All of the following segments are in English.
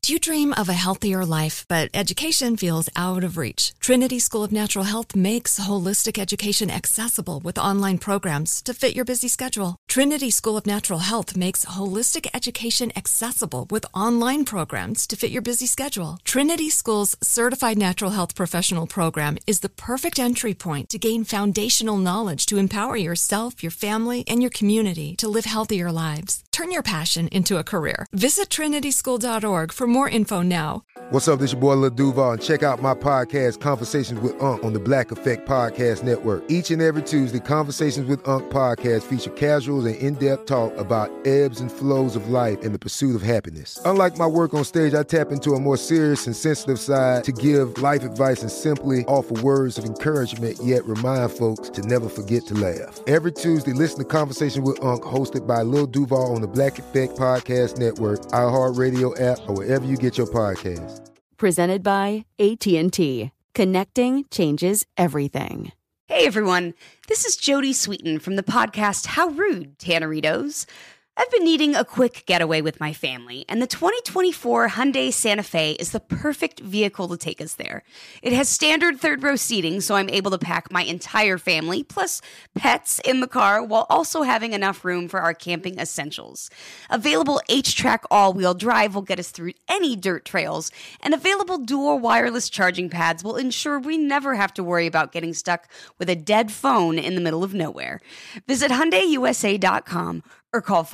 Do you dream of a healthier life, but education feels out of reach? Trinity School of Natural Health makes holistic education accessible with online programs to fit your busy schedule. Trinity School of Natural Health makes holistic education accessible with online programs to fit your busy schedule. Trinity School's Certified Natural Health Professional Program is the perfect entry point to gain foundational knowledge to empower yourself, your family, and your community to live healthier lives. Turn your passion into a career. Visit trinityschool.org for more info now. What's up, this your boy Lil Duval, and check out my podcast, Conversations with Unc, on the Black Effect Podcast Network. Each and every Tuesday, Conversations with Unc podcast feature casuals and in-depth talk about ebbs and flows of life and the pursuit of happiness. Unlike my work on stage, I tap into a more serious and sensitive side to give life advice and simply offer words of encouragement, yet remind folks to never forget to laugh. Every Tuesday, listen to Conversation with Unc, hosted by Lil Duval on the Black Effect Podcast Network, iHeartRadio app, or wherever you get your podcasts. Presented by AT&T. Connecting changes everything. Hey everyone, this is Jody Sweeten from the podcast How Rude, Tanneritos. I've been needing a quick getaway with my family, and the 2024 Hyundai Santa Fe is the perfect vehicle to take us there. It has standard third-row seating, so I'm able to pack my entire family, plus pets, in the car, while also having enough room for our camping essentials. Available H-Track all-wheel drive will get us through any dirt trails, and available dual wireless charging pads will ensure we never have to worry about getting stuck with a dead phone in the middle of nowhere. Visit HyundaiUSA.com or call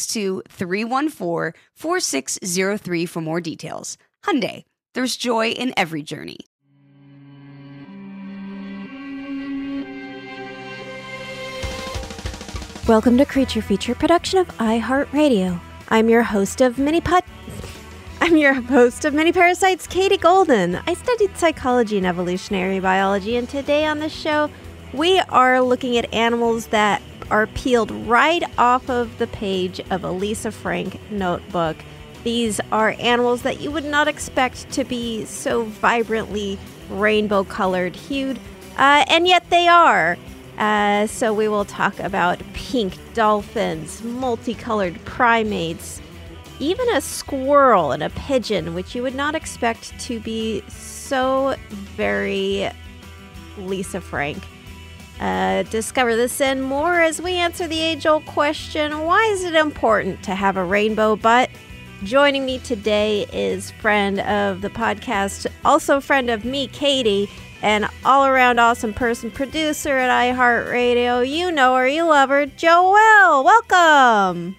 562-314-4603 for more details. Hyundai, there's joy in every journey. Welcome to Creature Feature, production of iHeartRadio. I'm your host of Mini Parasites, Katie Golden. I studied psychology and evolutionary biology, and today on the show, we are looking at animals that are peeled right off of the page of a Lisa Frank notebook. These are animals that you would not expect to be so vibrantly rainbow-colored hued, and yet they are. So we will talk about pink dolphins, multicolored primates, even a squirrel and a pigeon, which you would not expect to be so very Lisa Frank. Discover this and more as we answer the age-old question, why is it important to have a rainbow butt? Joining me today is friend of the podcast, also friend of me, Katie, and all-around awesome person, producer at iHeartRadio. You know her, you love her, Joelle. Welcome!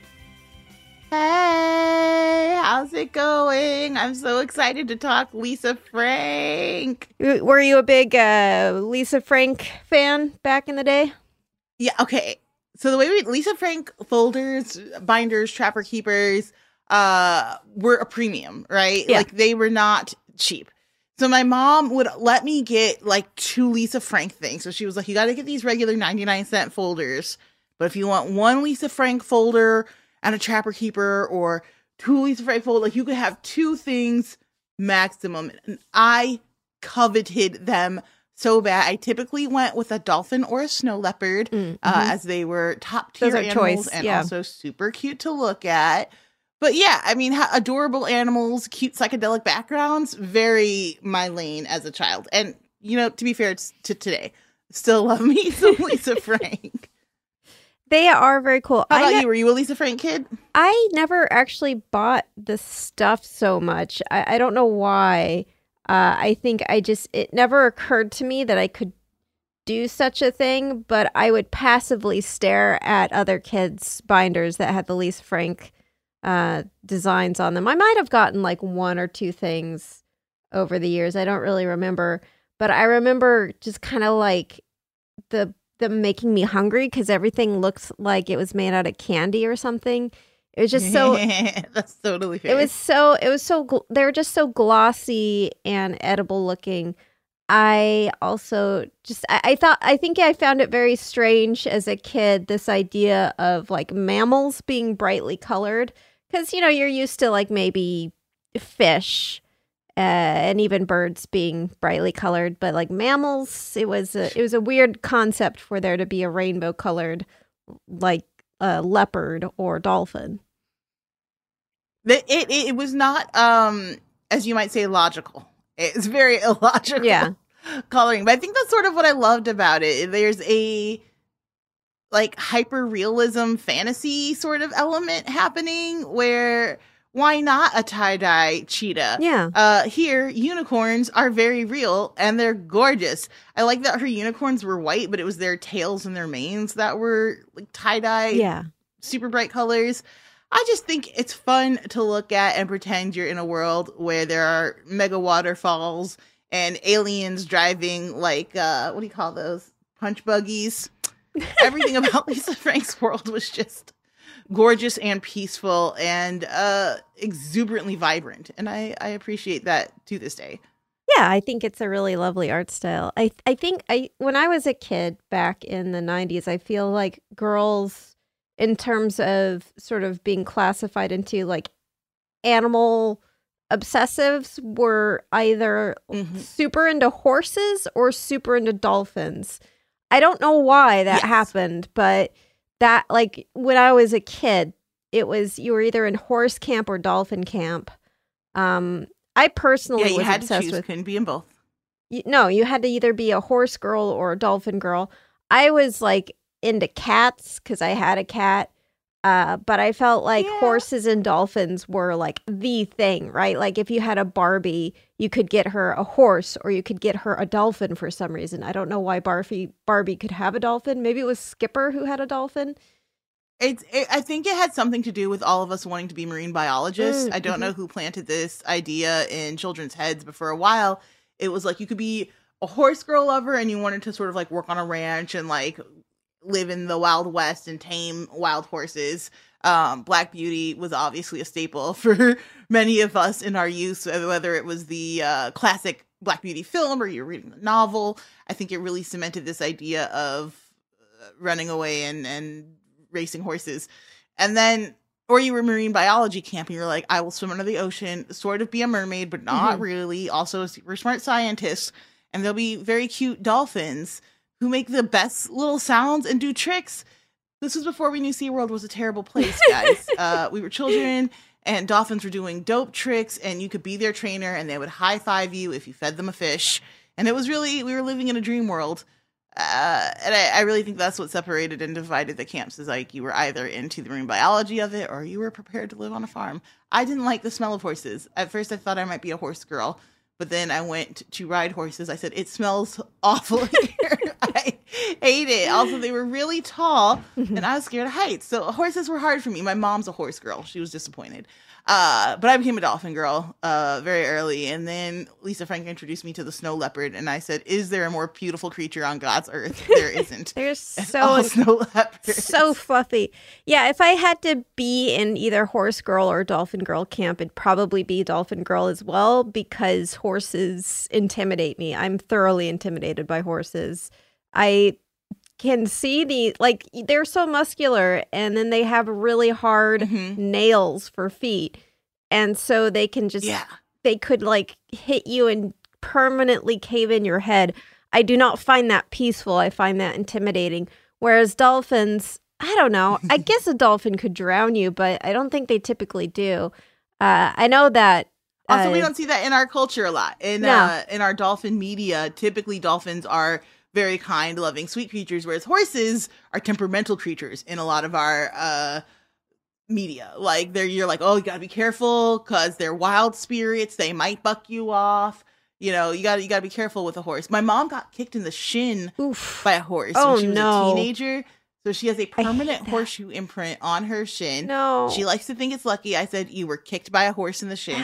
Hey, how's it going? I'm so excited to talk Lisa Frank. Were you a big Lisa Frank fan back in the day? Yeah, okay. So the way Lisa Frank folders, binders, trapper keepers were a premium, right? Yeah. Like they were not cheap. So my mom would let me get like 2 Lisa Frank things. So she was like, you got to get these regular 99-cent folders. But if you want 1 Lisa Frank folder and a trapper keeper, or 2 Lisa Frank folders, like you could have 2 things maximum. And I coveted them so bad. I typically went with a dolphin or a snow leopard, as they were top tier animals choice, and yeah. also super cute to look at. But yeah, I mean, adorable animals, cute psychedelic backgrounds, very my lane as a child. And, you know, to be fair to today, still love me some Lisa Frank. They are very cool. How about you? Were you a Lisa Frank kid? I never actually bought the stuff so much. I don't know why. I think it never occurred to me that I could do such a thing, but I would passively stare at other kids' binders that had the Lisa Frank designs on them. I might have gotten like 1 or 2 things over the years. I don't really remember, but I remember just kind of like them making me hungry because everything looks like it was made out of candy or something. It was just so. That's totally fair. They were just so glossy and edible looking. I also I think I found it very strange as a kid, this idea of like mammals being brightly colored. Because, you know, you're used to like maybe fish and even birds being brightly colored. But like mammals, it was a weird concept for there to be a rainbow colored like leopard or dolphin. It was not, as you might say, logical. It's very illogical coloring. But I think that's sort of what I loved about it. There's a like hyper realism fantasy sort of element happening where why not a tie-dye cheetah? Yeah. Here, unicorns are very real and they're gorgeous. I like that her unicorns were white, but it was their tails and their manes that were like tie-dye, super bright colors. I just think it's fun to look at and pretend you're in a world where there are mega waterfalls and aliens driving like, what do you call those? Punch buggies. Everything about Lisa Frank's world was just gorgeous and peaceful and exuberantly vibrant. And I appreciate that to this day. Yeah, I think it's a really lovely art style. I think when I was a kid back in the 90s, I feel like girls, in terms of sort of being classified into like animal obsessives, were either super into horses or super into dolphins. I don't know why that happened, but that, like, when I was a kid, it was, you were either in horse camp or dolphin camp. I personally was had obsessed to choose, with, couldn't be in both. No, you had to either be a horse girl or a dolphin girl. I was like into cats because I had a cat. But I felt like horses and dolphins were like the thing, right? Like if you had a Barbie, you could get her a horse or you could get her a dolphin for some reason. I don't know why Barbie could have a dolphin. Maybe it was Skipper who had a dolphin. I think it had something to do with all of us wanting to be marine biologists. I don't know who planted this idea in children's heads, but for a while, it was like you could be a horse girl lover and you wanted to sort of like work on a ranch and like live in the Wild West and tame wild horses. Black Beauty was obviously a staple for many of us in our youth, whether it was the classic Black Beauty film or you're reading the novel. I think it really cemented this idea of running away and racing horses. And then, or you were marine biology camp and you're like, I will swim under the ocean, sort of be a mermaid, but not really. Also a super smart scientist. And there'll be very cute dolphins who make the best little sounds and do tricks. This was before we knew SeaWorld was a terrible place, guys. We were children, and dolphins were doing dope tricks, and you could be their trainer, and they would high-five you if you fed them a fish. And it was really, we were living in a dream world. And I really think that's what separated and divided the camps, is like you were either into the marine biology of it, or you were prepared to live on a farm. I didn't like the smell of horses. At first, I thought I might be a horse girl. But then I went to ride horses. I said, it smells awful here. I hate it. Also, they were really tall, and I was scared of heights. So horses were hard for me. My mom's a horse girl. She was disappointed. But I became a dolphin girl very early. And then Lisa Frank introduced me to the snow leopard. And I said, is there a more beautiful creature on God's earth? There isn't. They're so fluffy. Yeah, if I had to be in either horse girl or dolphin girl camp, it'd probably be dolphin girl as well, because horses intimidate me. I'm thoroughly intimidated by horses. I can see they're so muscular, and then they have really hard nails for feet. And so they can just, they could like hit you and permanently cave in your head. I do not find that peaceful. I find that intimidating. Whereas dolphins, I don't know. I guess a dolphin could drown you, but I don't think they typically do. I know that. Also, we don't see that in our culture a lot. In our dolphin media, typically dolphins are very kind, loving, sweet creatures, whereas horses are temperamental creatures in a lot of our media. Like you're like, oh, you gotta be careful because they're wild spirits. They might buck you off. You know, you gotta be careful with a horse. My mom got kicked in the shin by a horse when she was a teenager. So she has a permanent horseshoe imprint on her shin. No. She likes to think it's lucky. I said, you were kicked by a horse in the shin.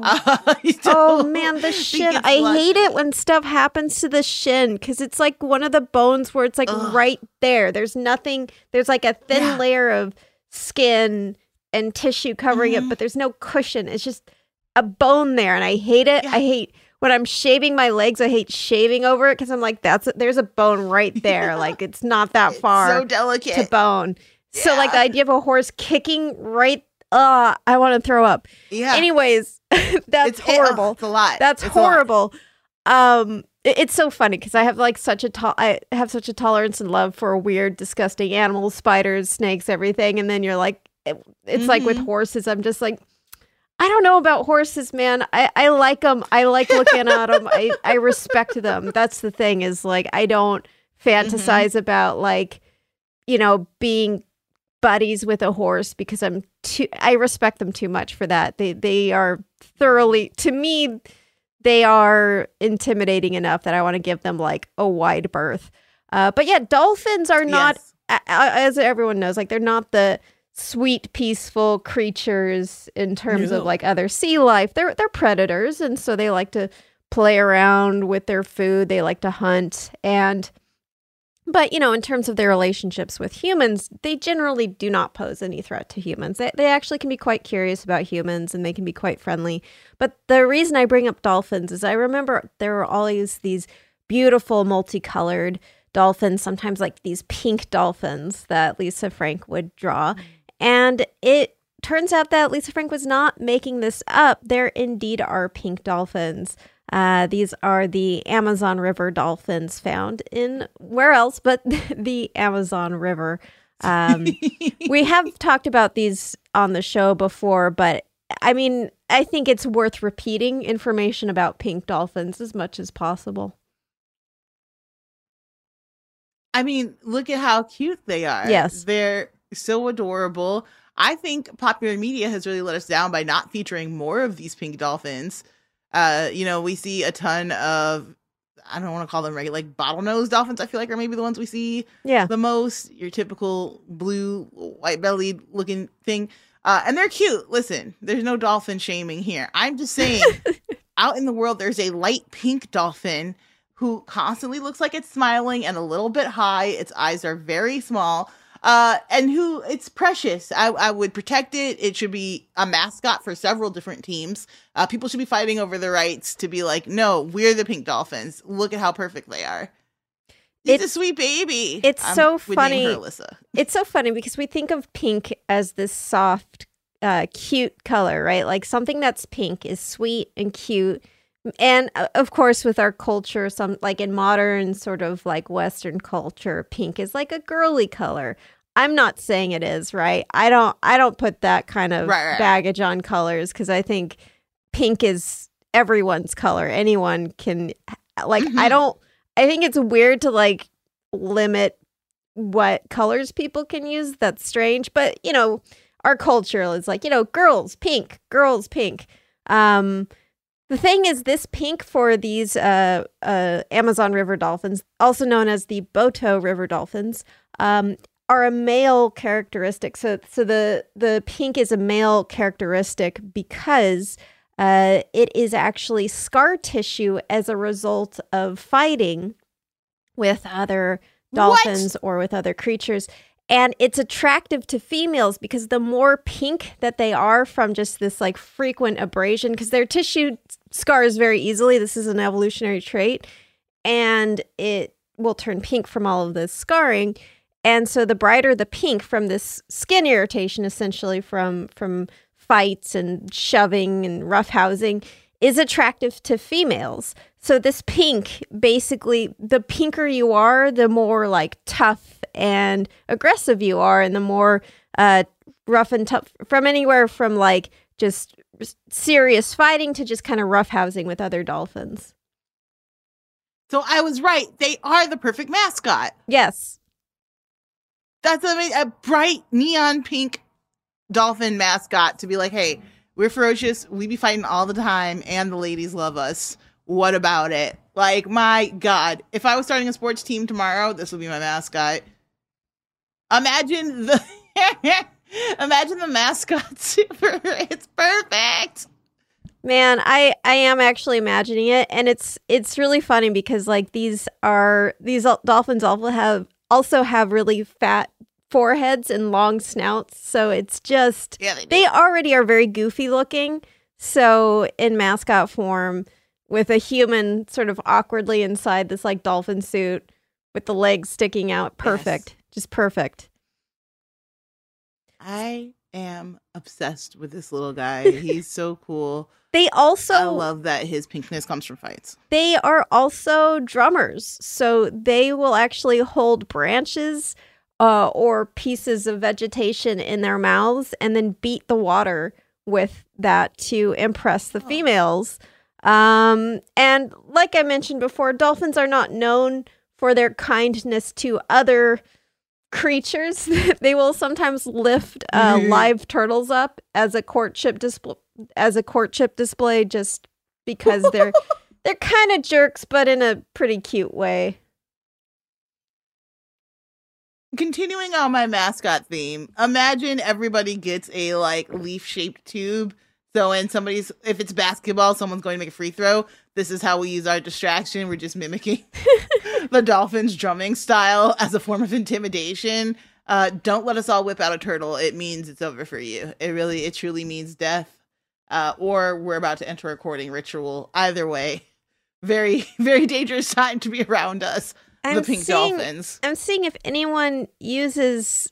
Oh, man, the shin. I hate it when stuff happens to the shin because it's like one of the bones where it's like right there. There's nothing. There's like a thin layer of skin and tissue covering it, but there's no cushion. It's just a bone there, and I hate it. I hate when I'm shaving my legs, I hate shaving over it because I'm like, there's a bone right there. Like, it's not that far so delicate to bone. Yeah. So, like, the idea of a horse kicking right, I want to throw up. Yeah. Anyways, that's horrible. It's a lot. That's horrible. It's so funny because I have like such a tolerance and love for weird, disgusting animals, spiders, snakes, everything. And then you're like, it's like with horses, I'm just like, I don't know about horses, man. I like them. I like looking at them. I respect them. That's the thing is like, I don't fantasize about like, being buddies with a horse because I respect them too much for that. They are thoroughly, to me, they are intimidating enough that I want to give them like a wide berth. But yeah, dolphins are not, as everyone knows, like they're not the sweet, peaceful creatures in terms of like other sea life. They're predators, and so they like to play around with their food. They like to hunt, but in terms of their relationships with humans, they generally do not pose any threat to humans. They actually can be quite curious about humans, and they can be quite friendly. But the reason I bring up dolphins is I remember there were always these beautiful multicolored dolphins, sometimes like these pink dolphins that Lisa Frank would draw. And it turns out that Lisa Frank was not making this up. There indeed are pink dolphins. These are the Amazon River dolphins found in where else but the Amazon River. We have talked about these on the show before, but I mean, I think it's worth repeating information about pink dolphins as much as possible. I mean, look at how cute they are. Yes. They're so adorable. I think popular media has really let us down by not featuring more of these pink dolphins. We see a ton of, I don't want to call them regular, like bottlenose dolphins, I feel like are maybe the ones we see the most. Your typical blue, white-bellied looking thing. And they're cute. Listen, there's no dolphin shaming here. I'm just saying, out in the world, there's a light pink dolphin who constantly looks like it's smiling and a little bit high. Its eyes are very small. And who it's precious. I would protect it. It should be a mascot for several different teams. People should be fighting over the rights to be like, no, we're the pink dolphins. Look at how perfect they are. It's a sweet baby. It's so funny. Her Alyssa. It's so funny because we think of pink as this soft, cute color, right? Like something that's pink is sweet and cute. And of course, with our culture, some like in modern sort of like Western culture, pink is like a girly color. I'm not saying it is, right? I don't put that kind of baggage on colors because I think pink is everyone's color. Anyone can like. I think it's weird to like limit what colors people can use. That's strange, but our culture is like girls pink. The thing is, this pink for these Amazon River dolphins, also known as the Boto River dolphins, are a male characteristic. So the pink is a male characteristic because it is actually scar tissue as a result of fighting with other dolphins or with other creatures. And it's attractive to females because the more pink that they are from just this like frequent abrasion, because their tissue scars very easily. This is an evolutionary trait, and it will turn pink from all of this scarring. And so the brighter the pink from this skin irritation, essentially from fights and shoving and roughhousing, is attractive to females. So this pink, basically, the pinker you are, the more like tough and aggressive you are, and the more rough and tough, from anywhere from like just serious fighting to just kind of roughhousing with other dolphins. So I was right. They are the perfect mascot. Yes. That's a bright neon pink dolphin mascot to be like, hey, we're ferocious. We be fighting all the time and the ladies love us. What about it? Like, my God, if I was starting a sports team tomorrow, this would be my mascot. Imagine the mascots. It's perfect. Man, I am actually imagining it, and it's really funny because like these dolphins also have really fat foreheads and long snouts, so it's just they already are very goofy looking. So in mascot form, with a human sort of awkwardly inside this like dolphin suit with the legs sticking out, perfect, just perfect. I am obsessed with this little guy. He's so cool. I love that his pinkness comes from fights. They are also drummers. So they will actually hold branches or pieces of vegetation in their mouths and then beat the water with that to impress the females. And like I mentioned before, dolphins are not known for their kindness to other creatures. They will sometimes lift live turtles up as a courtship display, just because they're kind of jerks, but in a pretty cute way. Continuing on my mascot theme, imagine everybody gets a like leaf-shaped tube. So when if it's basketball, someone's going to make a free throw. This is how we use our distraction. We're just mimicking the dolphins' drumming style as a form of intimidation. Don't let us all whip out a turtle. It means it's over for you. It truly means death. Or we're about to enter a courting ritual. Either way, very, very dangerous time to be around us. The pink dolphins. I'm seeing if anyone uses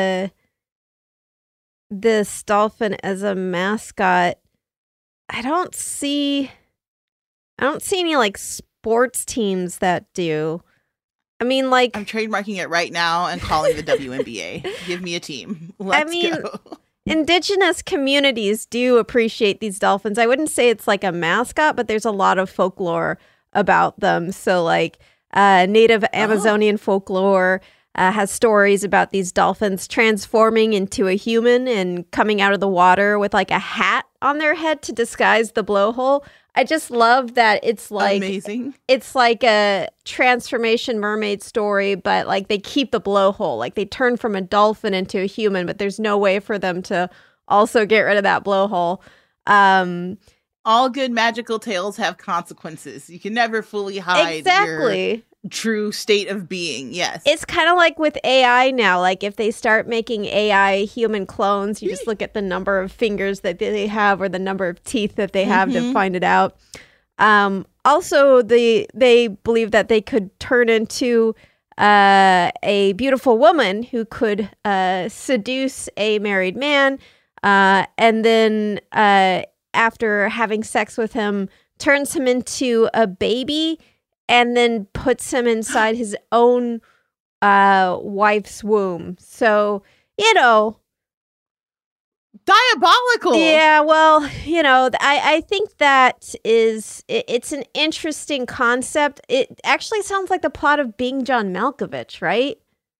this dolphin as a mascot. I don't see any like sports teams that do. I mean, like, I'm trademarking it right now and calling the WNBA. Give me a team. Let's go. Indigenous communities do appreciate these dolphins. I wouldn't say it's like a mascot, but there's a lot of folklore about them. So like Native Amazonian folklore has stories about these dolphins transforming into a human and coming out of the water with like a hat on their head to disguise the blowhole. I just love that it's like amazing. It's like a transformation mermaid story, but like they keep the blowhole. Like they turn from a dolphin into a human, but there's no way for them to also get rid of that blowhole. All good magical tales have consequences. You can never fully hide your true state of being. Yes. It's kind of like with AI now. Like if they start making AI human clones, you just look at the number of fingers that they have or the number of teeth that they have to find it out. Also, they believe that they could turn into a beautiful woman who could seduce a married man and then after having sex with him, turns him into a baby and then puts him inside his own wife's womb. So, diabolical. Yeah, well, I think that it's an interesting concept. It actually sounds like the plot of Being John Malkovich, right?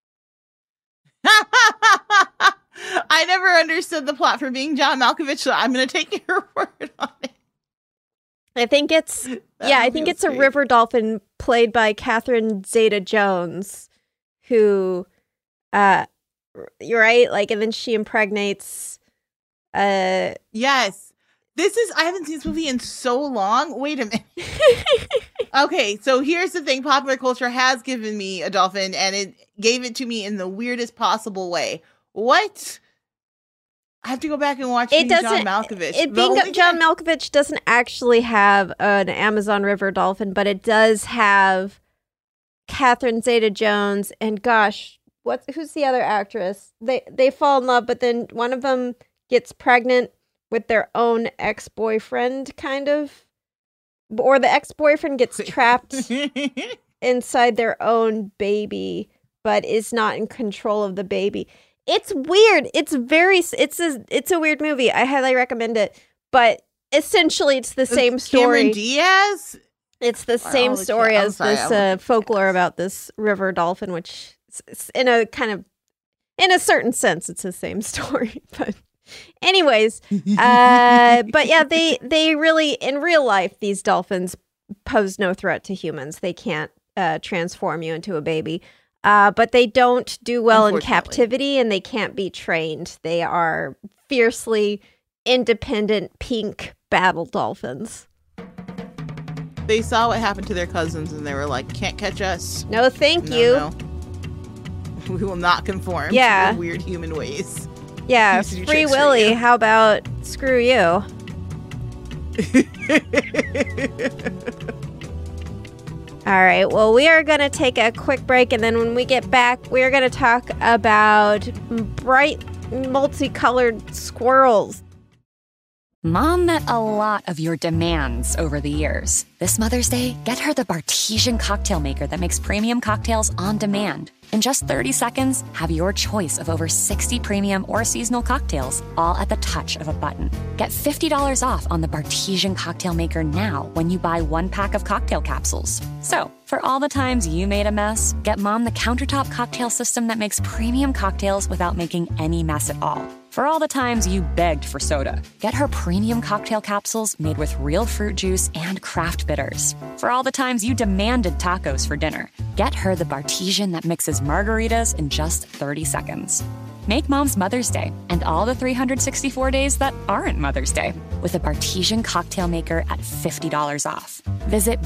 I never understood the plot for Being John Malkovich, so I'm going to take your word on it. I think it's a river dolphin played by Catherine Zeta-Jones, who, you're right, like, and then she impregnates. Yes, I haven't seen this movie in so long. Wait a minute. Okay, so here's the thing: popular culture has given me a dolphin, and it gave it to me in the weirdest possible way. What? I have to go back and watch Being John Malkovich. John Malkovich doesn't actually have an Amazon River dolphin, but it does have Catherine Zeta-Jones and gosh, who's the other actress? They fall in love, but then one of them gets pregnant with their own ex-boyfriend, kind of, or the ex-boyfriend gets trapped inside their own baby, but is not in control of the baby. It's weird. It's a weird movie. I highly recommend it. But essentially, it's the same story. Cameron Diaz? It's the same story as this folklore about this river dolphin, which in a certain sense, it's the same story. But anyways, but yeah, they really, in real life, these dolphins pose no threat to humans. They can't transform you into a baby. But they don't do well in captivity, and they can't be trained. They are fiercely independent pink battle dolphins. They saw what happened to their cousins, and they were like, can't catch us. No, thank you. No. We will not conform to the weird human ways. Yeah, Free Willy, how about screw you? All right, well, we are going to take a quick break, and then when we get back, we are going to talk about bright, multicolored squirrels. Mom met a lot of your demands over the years. This Mother's Day, get her the Bartesian cocktail maker that makes premium cocktails on demand. In just 30 seconds, have your choice of over 60 premium or seasonal cocktails, all at the touch of a button. Get $50 off on the Bartesian cocktail maker now when you buy 1 pack of cocktail capsules. So, for all the times you made a mess, get Mom the countertop cocktail system that makes premium cocktails without making any mess at all. For all the times you begged for soda, get her premium cocktail capsules made with real fruit juice and craft bitters. For all the times you demanded tacos for dinner, get her the Bartesian that mixes margaritas in just 30 seconds. Make Mom's Mother's Day and all the 364 days that aren't Mother's Day with a Bartesian cocktail maker at $50 off. Visit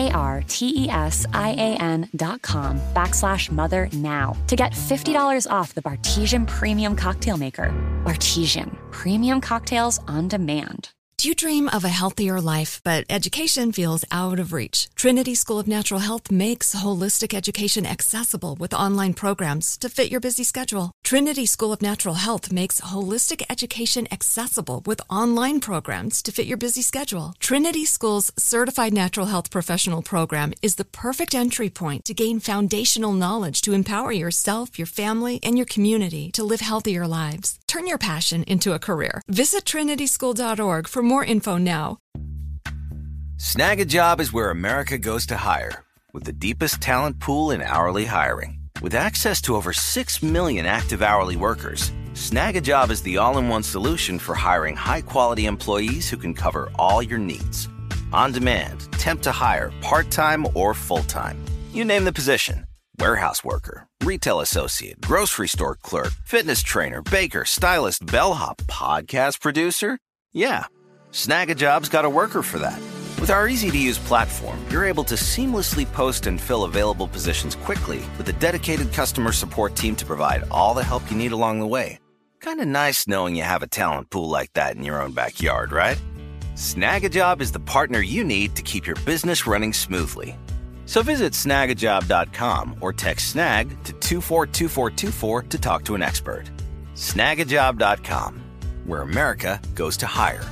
BARTESIAN.com/mother now to get $50 off the Bartesian Premium Cocktail Maker. Bartesian, premium cocktails on demand. Do you dream of a healthier life, but education feels out of reach? Trinity School of Natural Health makes holistic education accessible with online programs to fit your busy schedule. Trinity School of Natural Health makes holistic education accessible with online programs to fit your busy schedule. Trinity School's Certified Natural Health Professional Program is the perfect entry point to gain foundational knowledge to empower yourself, your family, and your community to live healthier lives. Turn your passion into a career. Visit trinityschool.org for more info now. Snag a Job is where America goes to hire, with the deepest talent pool in hourly hiring. With access to over 6 million active hourly workers, Snag a Job is the all-in-one solution for hiring high-quality employees who can cover all your needs. On demand, temp to hire, part-time or full-time. You name the position. Warehouse worker, retail associate, grocery store clerk, fitness trainer, baker, stylist, bellhop, podcast producer. Yeah, Snag a Job's got a worker for that. With our easy-to-use platform, you're able to seamlessly post and fill available positions quickly with a dedicated customer support team to provide all the help you need along the way. Kind of nice knowing you have a talent pool like that in your own backyard, right? Snag a Job is the partner you need to keep your business running smoothly. So visit snagajob.com or text SNAG to 242424 to talk to an expert. Snagajob.com, where America goes to hire.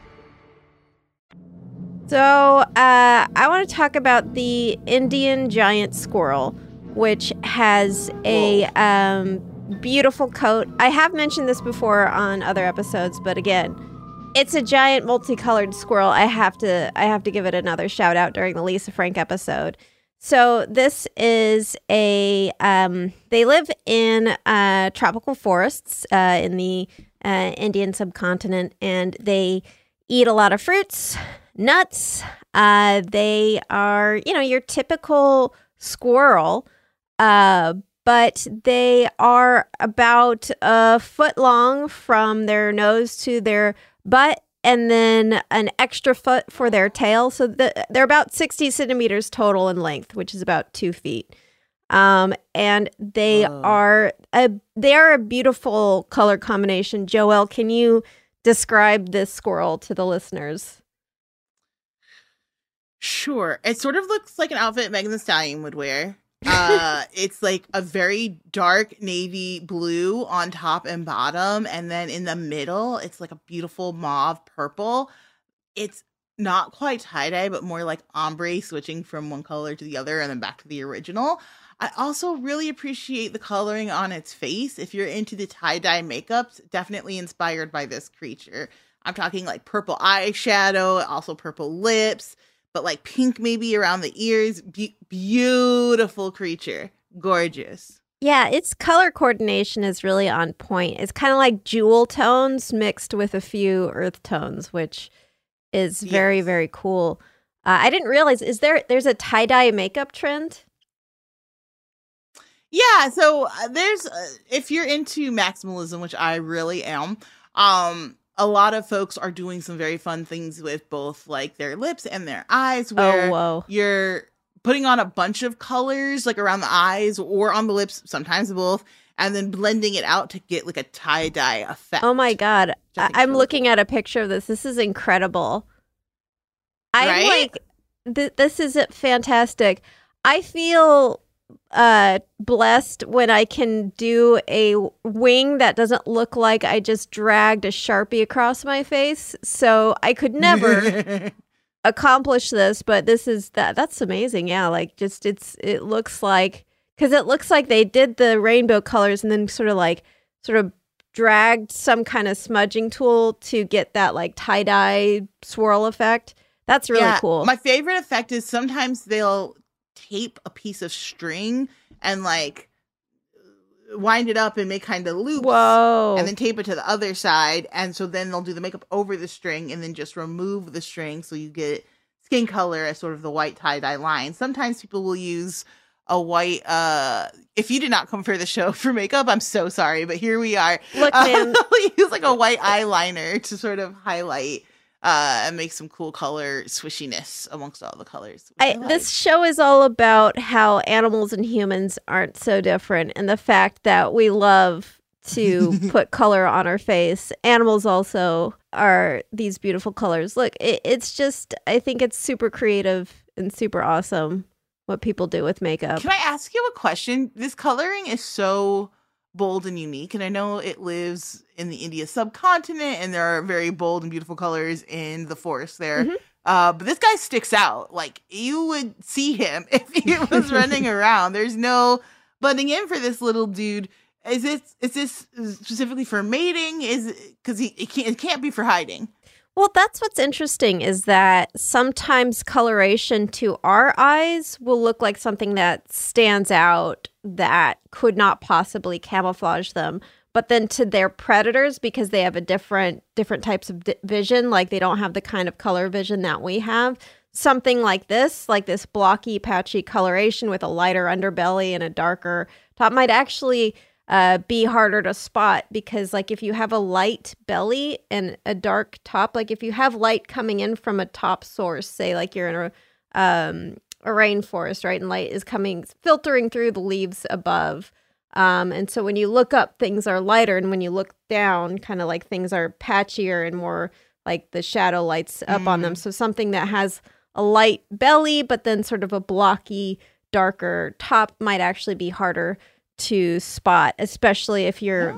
So I want to talk about the Indian giant squirrel, which has a beautiful coat. I have mentioned this before on other episodes, but again, it's a giant multicolored squirrel. I have to give it another shout out during the Lisa Frank episode. So this is they live in tropical forests in the Indian subcontinent, and they eat a lot of fruits, nuts. They are, your typical squirrel, but they are about a foot long from their nose to their butt, and then an extra foot for their tail. So they're about 60 centimeters total in length, which is about 2 feet. And they are a beautiful color combination. Joelle, can you describe this squirrel to the listeners? Sure. It sort of looks like an outfit Megan Thee Stallion would wear. It's like a very dark navy blue on top and bottom, and then in the middle it's like a beautiful mauve purple. It's not quite tie-dye, but more like ombre, switching from one color to the other and then back to the original. I also really appreciate the coloring on its face. If you're into the tie-dye makeups, definitely inspired by this creature. I'm talking like purple eyeshadow, also purple lips, but like pink maybe around the ears. Beautiful creature. Gorgeous. Yeah, its color coordination is really on point. It's kind of like jewel tones mixed with a few earth tones, which is very, very cool. I didn't realize, there's a tie-dye makeup trend? Yeah, so there's, if you're into maximalism, which I really am, a lot of folks are doing some very fun things with both like their lips and their eyes, where you're putting on a bunch of colors like around the eyes or on the lips, sometimes both, and then blending it out to get like a tie-dye effect. Oh my God. I'm looking at a picture of this. This is incredible. I'm like, this is fantastic. I feel blessed when I can do a wing that doesn't look like I just dragged a Sharpie across my face. So I could never accomplish this, but that's amazing. Yeah, like just it looks like, because it looks like they did the rainbow colors and then sort of dragged some kind of smudging tool to get that like tie-dye swirl effect. That's really cool. My favorite effect is sometimes they'll tape a piece of string and like wind it up and make kind of loops. Whoa. And then tape it to the other side. And so then they'll do the makeup over the string and then just remove the string so you get skin color as sort of the white tie-dye line. Sometimes people will use a white, if you did not come for the show for makeup, I'm so sorry, but here we are. Look, man. They'll use like a white eyeliner to sort of highlight and make some cool color swishiness amongst all the colors. This show is all about how animals and humans aren't so different, and the fact that we love to put color on our face. Animals also are these beautiful colors. Look, it's just, I think it's super creative and super awesome what people do with makeup. Can I ask you a question? This coloring is so bold and unique, and I know it lives in the India subcontinent, and there are very bold and beautiful colors in the forest there. Mm-hmm. But this guy sticks out. Like, you would see him if he was running around. There's no butting in for this little dude. Is this specifically for mating? Because it can't be for hiding. Well, that's what's interesting, is that sometimes coloration to our eyes will look like something that stands out that could not possibly camouflage them. But then to their predators, because they have a different types of vision, like they don't have the kind of color vision that we have, something like this blocky, patchy coloration with a lighter underbelly and a darker top might actually be harder to spot, because like if you have a light belly and a dark top, like if you have light coming in from a top source, say like you're in a rainforest, right, and light is filtering through the leaves above, and so when you look up, things are lighter, and when you look down, kind of like things are patchier and more like the shadow lights up on them. So something that has a light belly but then sort of a blocky, darker top might actually be harder to spot, especially if your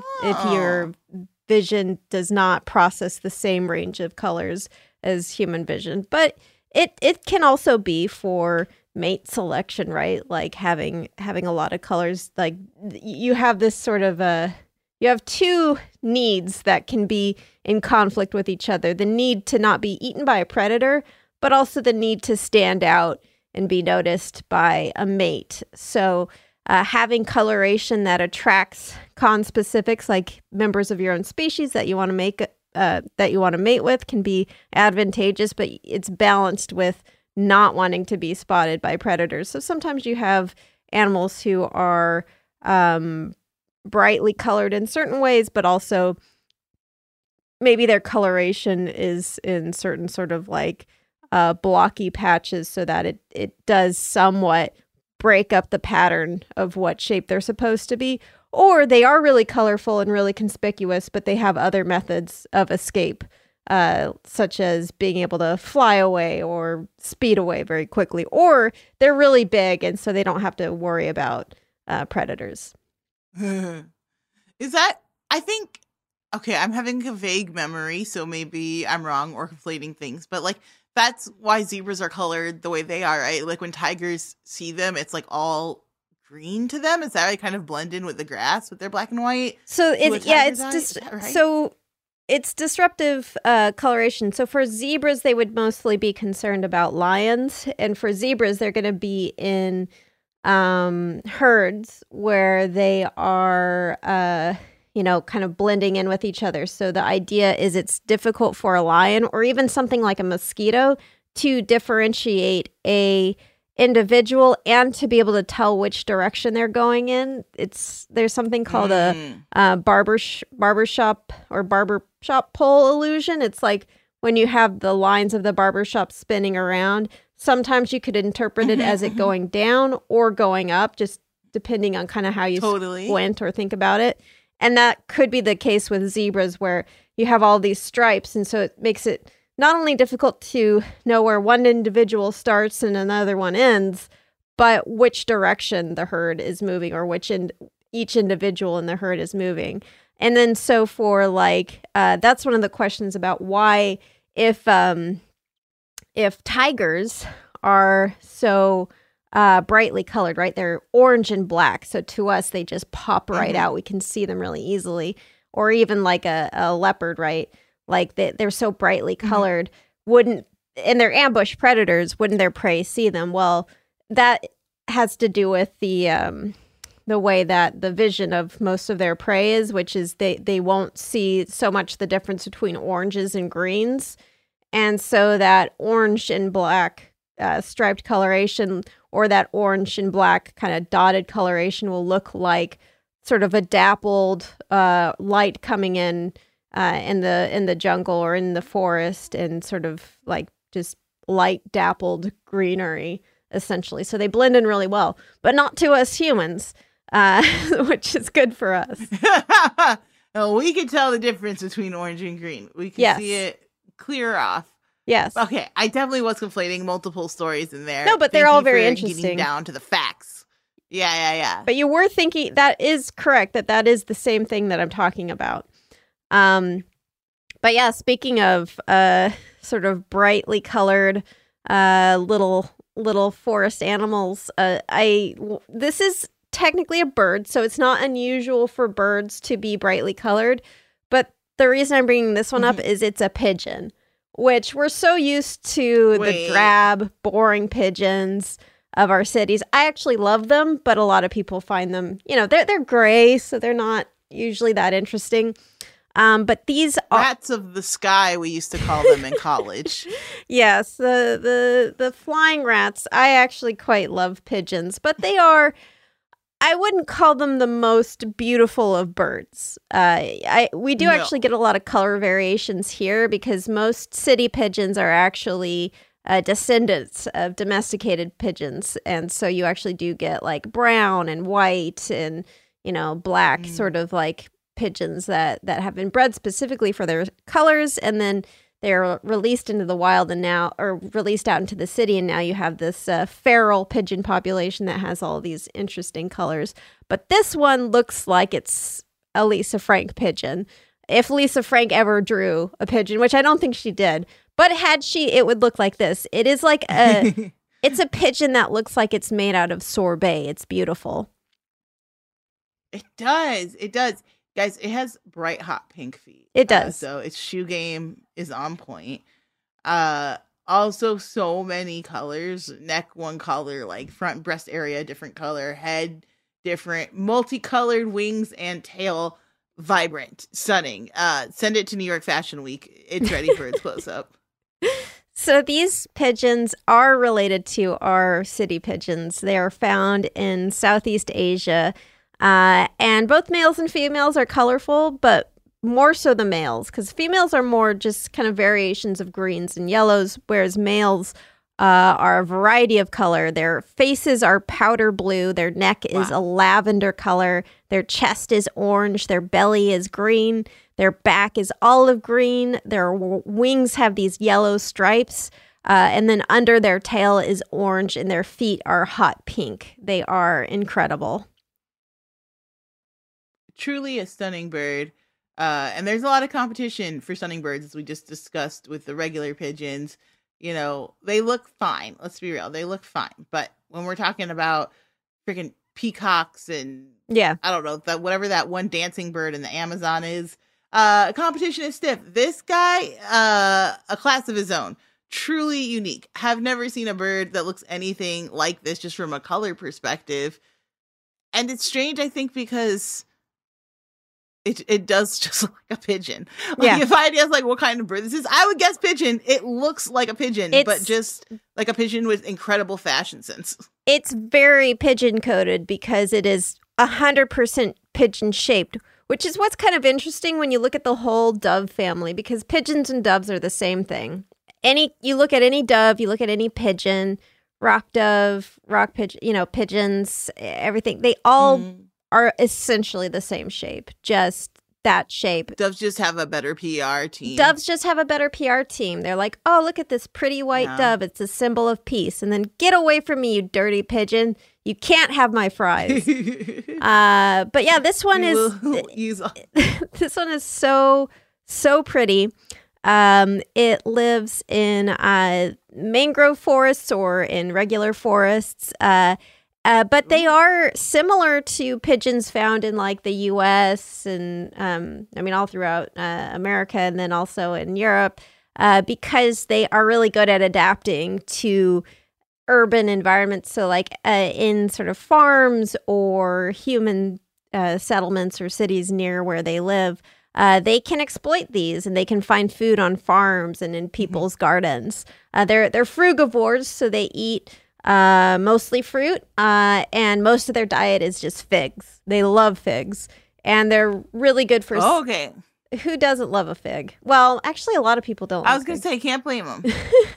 vision does not process the same range of colors as human vision. But it can also be for mate selection, right? Like having a lot of colors. Like you have this sort of you have two needs that can be in conflict with each other: the need to not be eaten by a predator, but also the need to stand out and be noticed by a mate. So having coloration that attracts conspecifics, like members of your own species that you want to mate with, can be advantageous, but it's balanced with not wanting to be spotted by predators. So sometimes you have animals who are brightly colored in certain ways, but also maybe their coloration is in certain sort of like blocky patches, so that it does somewhat break up the pattern of what shape they're supposed to be. Or they are really colorful and really conspicuous, but they have other methods of escape, such as being able to fly away or speed away very quickly. Or they're really big, and so they don't have to worry about predators. Is that, I think, okay, I'm having a vague memory, so maybe I'm wrong or conflating things, but like, that's why zebras are colored the way they are, right? Like when tigers see them, it's like all green to them. Is that like kind of blend in with the grass with their black and white? So it's disruptive coloration. So for zebras, they would mostly be concerned about lions, and for zebras, they're going to be in herds where they are kind of blending in with each other. So the idea is it's difficult for a lion or even something like a mosquito to differentiate a individual and to be able to tell which direction they're going in. There's something called a barbershop pole illusion. It's like when you have the lines of the barbershop spinning around, sometimes you could interpret it as it going down or going up, just depending on kind of how you squint or think about it. And that could be the case with zebras, where you have all these stripes. And so it makes it not only difficult to know where one individual starts and another one ends, but which direction the herd is moving or each individual in the herd is moving. And then so for like, that's one of the questions about why if tigers are so brightly colored, right? They're orange and black. So to us, they just pop right out. We can see them really easily. Or even like a leopard, right? Like they're so brightly colored. And they're ambush predators, wouldn't their prey see them? Well, that has to do with the way that the vision of most of their prey is, which is they won't see so much the difference between oranges and greens. And so that orange and black striped coloration, or that orange and black kind of dotted coloration, will look like sort of a dappled light coming in the jungle or in the forest, and sort of like just light dappled greenery, essentially. So they blend in really well, but not to us humans, which is good for us. Oh, we can tell the difference between orange and green. We can see it clear off. Yes. Okay, I definitely was conflating multiple stories in there. No, but they're all very interesting. Getting down to the facts. Yeah. But you were thinking, that is correct, that is the same thing that I'm talking about. But yeah, speaking of sort of brightly colored little forest animals, this is technically a bird, so it's not unusual for birds to be brightly colored. But the reason I'm bringing this one up is it's a pigeon, which we're so used to the drab, boring pigeons of our cities. I actually love them, but a lot of people find them, they're gray, so they're not usually that interesting. But these are rats of the sky, we used to call them in college. Yes, the flying rats. I actually quite love pigeons, but I wouldn't call them the most beautiful of birds. We do actually get a lot of color variations here, because most city pigeons are actually descendants of domesticated pigeons, and so you actually do get like brown and white and black sort of like pigeons that have been bred specifically for their colors, and then they're released into the wild or released out into the city, and now you have this feral pigeon population that has all these interesting colors. But this one looks like it's a Lisa Frank pigeon. If Lisa Frank ever drew a pigeon, which I don't think she did, but had she, it would look like this. It is like it's a pigeon that looks like it's made out of sorbet. It's beautiful. It does. Guys, it has bright, hot pink feet. It does. So its shoe game is on point. Also, so many colors. Neck, one color. Like front breast area, different color. Head, different. Multicolored wings and tail. Vibrant. Stunning. Send it to New York Fashion Week. It's ready for its close-up. So these pigeons are related to our city pigeons. They are found in Southeast Asia. And both males and females are colorful, but more so the males, because females are more just kind of variations of greens and yellows, whereas males are a variety of color. Their faces are powder blue. Their neck is a lavender color. Their chest is orange. Their belly is green. Their back is olive green. Their wings have these yellow stripes. And then under their tail is orange, and their feet are hot pink. They are incredible. Truly a stunning bird. And there's a lot of competition for stunning birds, as we just discussed with the regular pigeons. They look fine. Let's be real. They look fine. But when we're talking about freaking peacocks and I don't know, whatever that one dancing bird in the Amazon is, competition is stiff. This guy, a class of his own. Truly unique. Have never seen a bird that looks anything like this, just from a color perspective. And it's strange, I think, because it does just look like a pigeon. If I had guessed what kind of bird this is, I would guess pigeon. It looks like a pigeon, but just like a pigeon with incredible fashion sense. It's very pigeon coded because it is 100% pigeon shaped, which is what's kind of interesting when you look at the whole dove family, because pigeons and doves are the same thing. You look at any dove, you look at any pigeon, rock dove, rock pigeon, pigeons, everything. They all are essentially the same shape, just that shape. Doves just have a better PR team. Doves just have a better PR team. They're like, oh, look at this pretty white dove. It's a symbol of peace. And then get away from me, you dirty pigeon. You can't have my fries. But yeah, this one this one is so pretty. It lives in mangrove forests or in regular forests. But they are similar to pigeons found in like the U.S. and all throughout America and then also in Europe because they are really good at adapting to urban environments. So like in sort of farms or human settlements or cities near where they live, they can exploit these and they can find food on farms and in people's gardens. They're frugivores, so they eat mostly fruit, and most of their diet is just figs. They love figs, and they're really good for... Oh, okay. Who doesn't love a fig? Well, actually, a lot of people don't. I was going to say, can't blame them.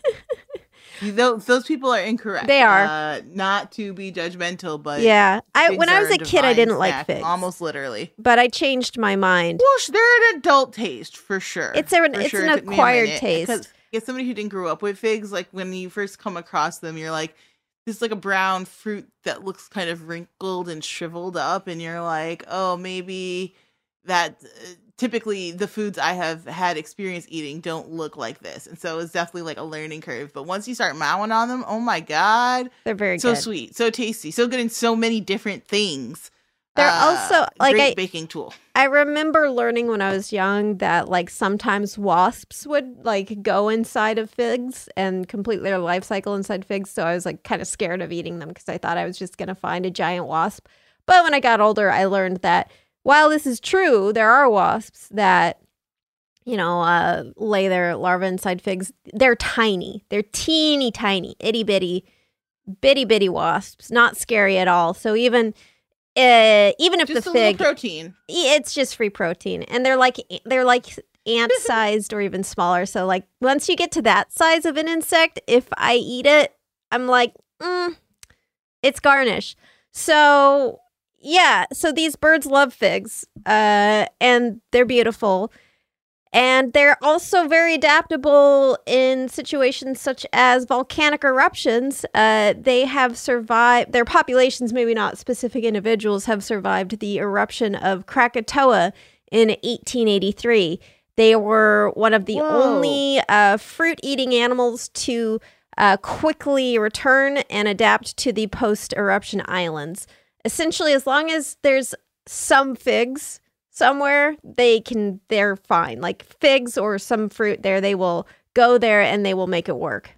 Those people are incorrect. They are. Not to be judgmental, but... Yeah. When I was a kid, I didn't like figs. Almost literally. But I changed my mind. Well, they're an adult taste, for sure. It's an acquired taste. Because as somebody who didn't grow up with figs, like when you first come across them, you're like, this is like a brown fruit that looks kind of wrinkled and shriveled up. And you're like, oh, maybe that... Typically, the foods I have had experience eating don't look like this. And so it's definitely like a learning curve. But once you start mowing on them, oh my God. They're very so good. So sweet, so tasty, so good in so many different things. They're also like great baking tool. I remember learning when I was young that like sometimes wasps would like go inside of figs and complete their life cycle inside figs. So I was like kind of scared of eating them because I thought I was just going to find a giant wasp. But when I got older, I learned that while this is true, there are wasps that, lay their larvae inside figs. They're tiny. They're teeny tiny, itty bitty wasps. Not scary at all. So even if just the a fig, little protein, it's just free protein, and they're like ant sized or even smaller. So like once you get to that size of an insect, if I eat it, I'm like, it's garnish. So. Yeah, so these birds love figs, and they're beautiful. And they're also very adaptable in situations such as volcanic eruptions. They have survived, their populations, maybe not specific individuals, have survived the eruption of Krakatoa in 1883. They were one of the only fruit-eating animals to quickly return and adapt to the post-eruption islands. Essentially, as long as there's some figs somewhere, they're fine. Like figs or some fruit there, they will go there and they will make it work.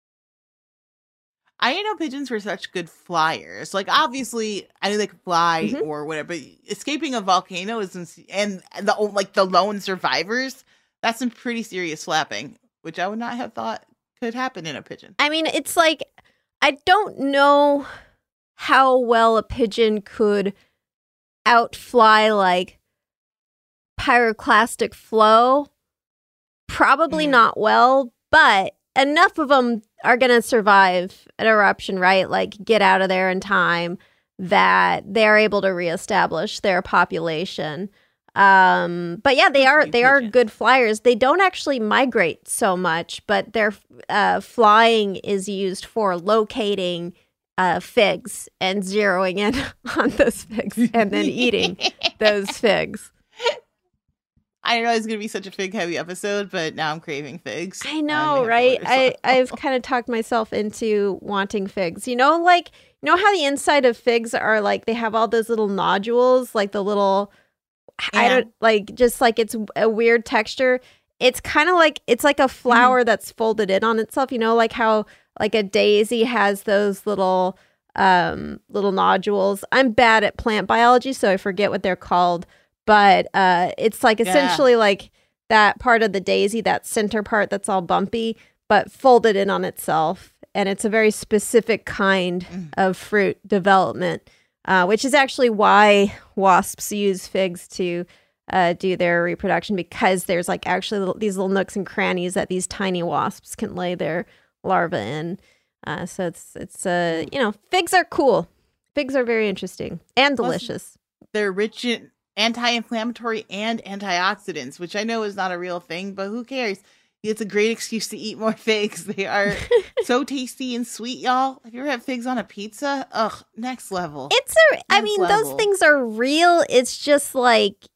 I didn't know pigeons were such good flyers. Like, obviously, I knew they could fly or whatever, but escaping a volcano and the lone survivors, that's some pretty serious flapping, which I would not have thought could happen in a pigeon. I mean, it's like, I don't know how well a pigeon could outfly like pyroclastic flow. Probably not well, but enough of them are going to survive an eruption, right? Like get out of there in time that they're able to reestablish their population. But yeah, they are good flyers. They don't actually migrate so much, but their flying is used for locating figs and zeroing in on those figs and then eating those figs. I didn't know it was going to be such a fig-heavy episode, but now I'm craving figs. I know, right? I've kind of talked myself into wanting figs. How the inside of figs are like, they have all those little nodules, like the little, it's a weird texture. It's kind of like, it's like a flower that's folded in on itself, like how like a daisy has those little nodules. I'm bad at plant biology, so I forget what they're called. But it's like essentially like that part of the daisy, that center part that's all bumpy, but folded in on itself. And it's a very specific kind of fruit development, which is actually why wasps use figs to do their reproduction, because there's like actually these little nooks and crannies that these tiny wasps can lay their larvae in. So it's figs are cool. Figs are very interesting and delicious. They're rich anti-inflammatory and antioxidants, which I know is not a real thing, but who cares? It's a great excuse to eat more figs. They are so tasty and sweet, y'all. Have you ever had figs on a pizza? Ugh, next level. Those things are real. It's just like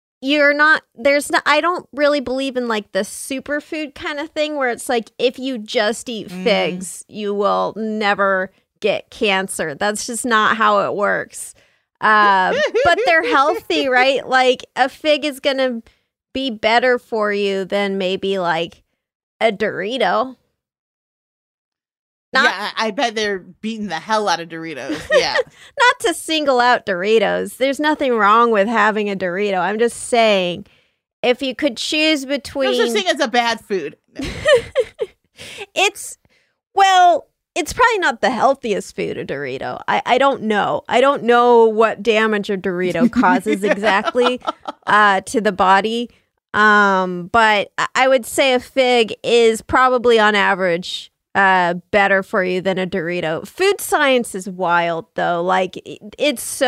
I don't really believe in like the superfood kind of thing where it's like if you just eat figs, you will never get cancer. That's just not how it works. But they're healthy, right? Like a fig is going to be better for you than maybe like a Dorito. Yeah, I bet they're beating the hell out of Doritos. Yeah. Not to single out Doritos. There's nothing wrong with having a Dorito. I'm just saying, if you could choose between... No such thing as a bad food. It's probably not the healthiest food, a Dorito. I don't know. I don't know what damage a Dorito causes exactly to the body. But I would say a fig is probably on average better for you than a Dorito. Food science is wild though. Like it's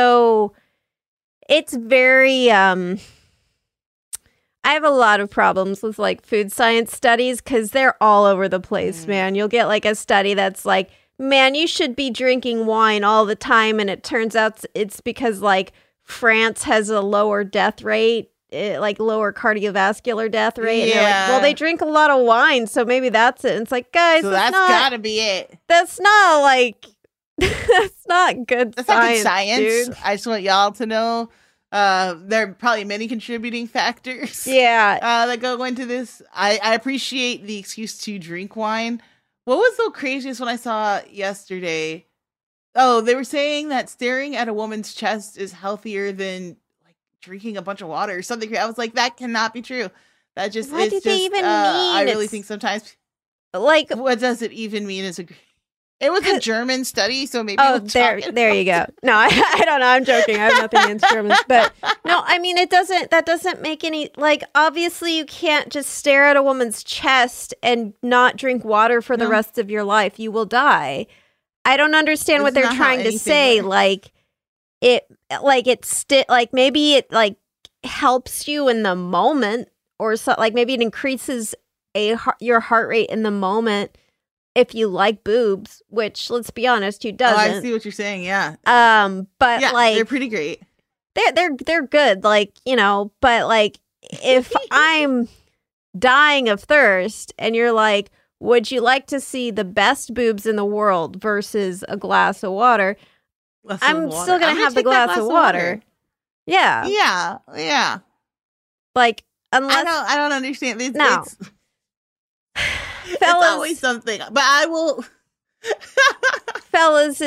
very I have a lot of problems with like food science studies because they're all over the place, man. You'll get like a study that's like, man, you should be drinking wine all the time, and it turns out it's because like France has a lower death rate, like lower cardiovascular death rate. And they're like, well, they drink a lot of wine, so maybe that's it. And it's like, guys, so that's gotta be it. That's not like that's not good. That's science, not good science. dude. I just want y'all to know there are probably many contributing factors. That go into this. I appreciate the excuse to drink wine. What was the craziest one I saw yesterday? Oh, they were saying that staring at a woman's chest is healthier than drinking a bunch of water or something. I was like, that cannot be true. That just what did they even mean? I really think sometimes like what does it even mean? It was a German study, so maybe there you go. No, I don't know. I'm joking. I have nothing against Germans, but no, I mean that doesn't make any like obviously you can't just stare at a woman's chest and not drink water for the rest of your life. You will die. I don't understand what they're trying to say. Like maybe it like helps you in the moment, or so like maybe it increases your heart rate in the moment if you like boobs, which let's be honest, who doesn't? Oh, I see what you're saying. Yeah. But yeah, like they're pretty great. They're good. Like, you know, but like if I'm dying of thirst and you're like, would you like to see the best boobs in the world versus a glass of water? I'm still going to have the glass of water. Yeah. Yeah. Like, unless... I don't understand. No. It's always something. But I will... Fellas,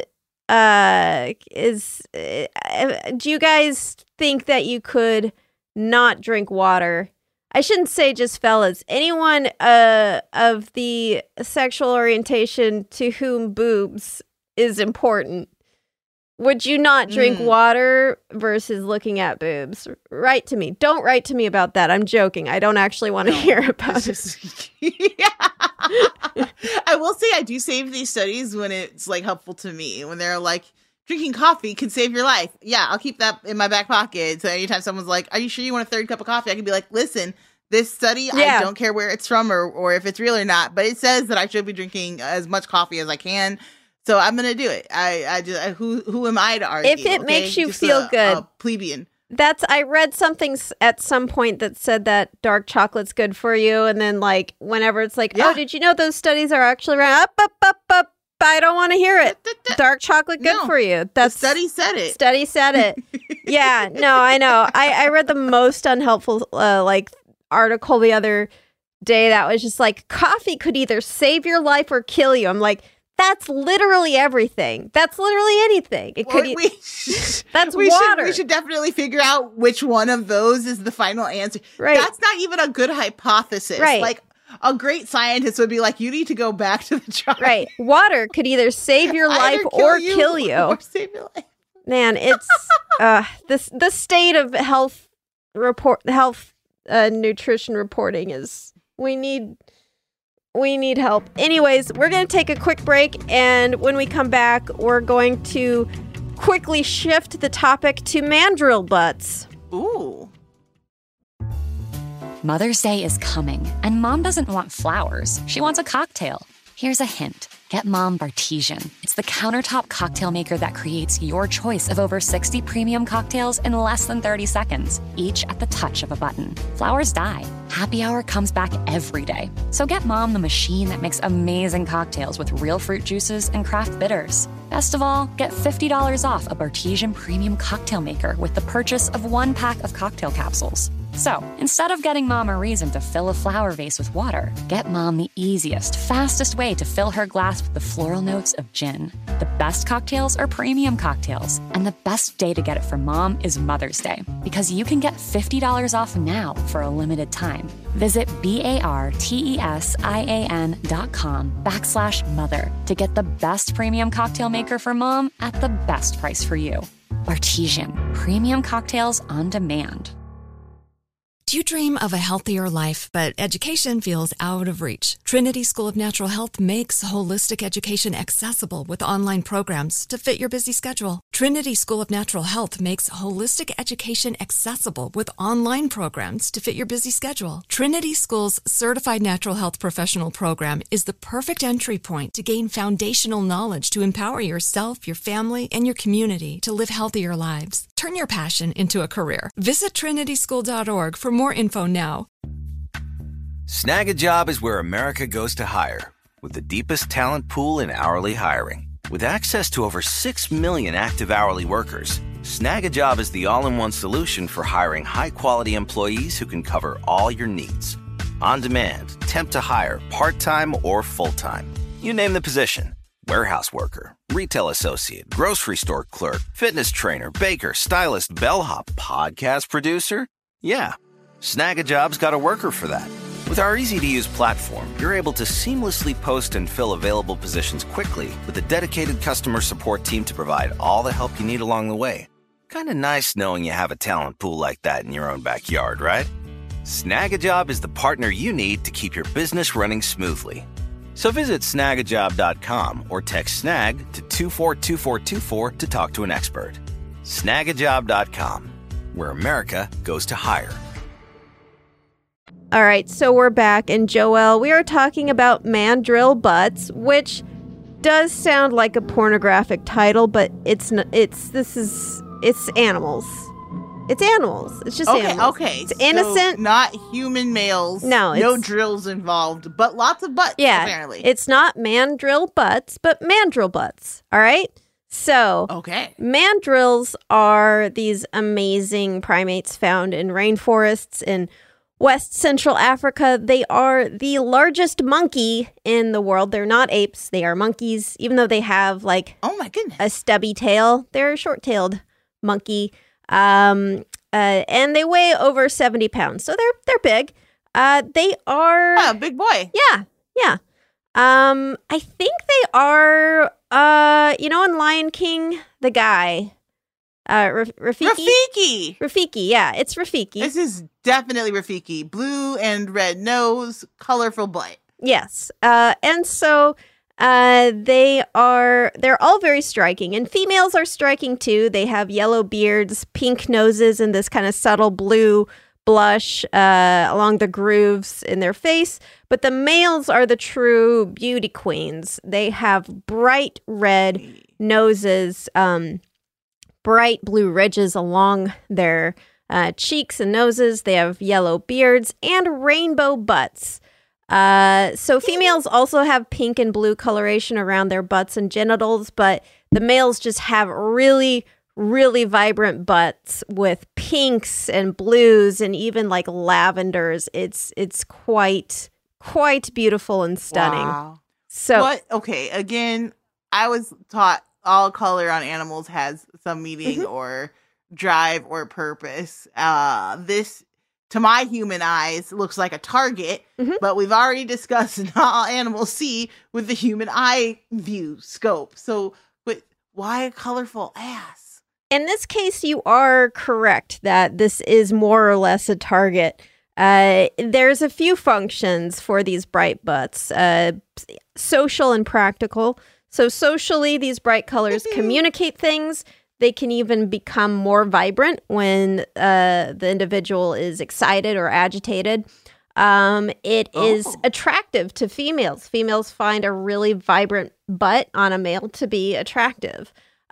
do you guys think that you could not drink water? I shouldn't say just fellas. Anyone of the sexual orientation to whom boobs is important. Would you not drink water versus looking at boobs? Write to me. Don't write to me about that. I'm joking. I don't actually want to hear about it. I will say I do save these studies when it's like helpful to me. When they're like, drinking coffee can save your life. Yeah, I'll keep that in my back pocket. So anytime someone's like, are you sure you want a third cup of coffee? I can be like, listen, this study, I don't care where it's from or if it's real or not, but it says that I should be drinking as much coffee as I can. So I'm going to do it. Who am I to argue? If it makes you feel good. A plebeian. I read something at some point that said that dark chocolate's good for you. And then like, whenever it's like, oh, did you know those studies are actually right? Up. I don't want to hear it. Dark chocolate good for you. The study said it. Study said it. Yeah, no, I know. I read the most unhelpful article the other day that was just like, coffee could either save your life or kill you. I'm like, that's literally everything. That's literally anything. It could. That's water. We should definitely figure out which one of those is the final answer. Right. That's not even a good hypothesis. Right. Like a great scientist would be like, you need to go back to the jar. Right. Water could either save your life or kill you. Or save your life. Man, it's the state of health nutrition reporting is we need help. Anyways, we're going to take a quick break, and when we come back, we're going to quickly shift the topic to mandrill butts. Ooh. Mother's Day is coming, and Mom doesn't want flowers. She wants a cocktail. Here's a hint. Get Mom Bartesian. It's the countertop cocktail maker that creates your choice of over 60 premium cocktails in less than 30 seconds, each at the touch of a button. Flowers die. Happy Hour comes back every day. So get Mom the machine that makes amazing cocktails with real fruit juices and craft bitters. Best of all, get $50 off a Bartesian premium cocktail maker with the purchase of 1 pack of cocktail capsules. So, instead of getting Mom a reason to fill a flower vase with water, get Mom the easiest, fastest way to fill her glass with the floral notes of gin. The best cocktails are premium cocktails, and the best day to get it for Mom is Mother's Day, because you can get $50 off now for a limited time. Visit BARTESIAN.com/mother to get the best premium cocktail maker for Mom at the best price for you. Bartesian, premium cocktails on demand. Do you dream of a healthier life, but education feels out of reach? Trinity School of Natural Health makes holistic education accessible with online programs to fit your busy schedule. Trinity School of Natural Health makes holistic education accessible with online programs to fit your busy schedule. Trinity School's Certified Natural Health Professional Program is the perfect entry point to gain foundational knowledge to empower yourself, your family, and your community to live healthier lives. Turn your passion into a career. Visit trinityschool.org for more info now. Snag a Job is where America goes to hire, with the deepest talent pool in hourly hiring. With access to over 6 million active hourly workers, Snag a Job is the all-in-one solution for hiring high-quality employees who can cover all your needs. On demand, temp to hire, part-time or full-time. You name the position. Warehouse worker, retail associate, grocery store clerk, fitness trainer, baker, stylist, bellhop, podcast producer. Yeah, Snag a Job's got a worker for that. With our easy-to-use platform, you're able to seamlessly post and fill available positions quickly with a dedicated customer support team to provide all the help you need along the way. Kind of nice knowing you have a talent pool like that in your own backyard, right? Snag a Job is the partner you need to keep your business running smoothly. So visit snagajob.com or text snag to 242424 to talk to an expert. Snagajob.com, where America goes to hire. All right, so we're back, and Joelle, we are talking about mandrill butts, which does sound like a pornographic title, but it's animals. It's animals. It's just animals. Okay, it's innocent. So not human males. No drills involved, but lots of butts, apparently. It's not mandrill butts, but mandrill butts. All right? So, mandrills are these amazing primates found in rainforests in West Central Africa. They are the largest monkey in the world. They're not apes. They are monkeys, even though they have, like, oh my goodness, a stubby tail. They're a short-tailed monkey. And they weigh over 70 pounds. So they're big. They are... Oh, big boy. Yeah. I think they are, in Lion King, the guy, Rafiki. Rafiki, yeah, it's Rafiki. This is definitely Rafiki. Blue and red nose, colorful butt. Yes. And so they're all very striking, and females are striking too. They have yellow beards, pink noses, and this kind of subtle blue blush along the grooves in their face. But the males are the true beauty queens. They have bright red noses, bright blue ridges along their cheeks and noses. They have yellow beards and rainbow butts. So females also have pink and blue coloration around their butts and genitals, but the males just have really, really vibrant butts with pinks and blues and even like lavenders. It's quite beautiful and stunning. Wow. So okay, again, I was taught all color on animals has some meaning or drive or purpose. This, to my human eyes, looks like a target, but we've already discussed not all animals see with the human eye view scope. So, but why a colorful ass? In this case, you are correct that this is more or less a target. There's a few functions for these bright butts, social and practical. So socially, these bright colors communicate things. They can even become more vibrant when the individual is excited or agitated. It is attractive to females. Females find a really vibrant butt on a male to be attractive.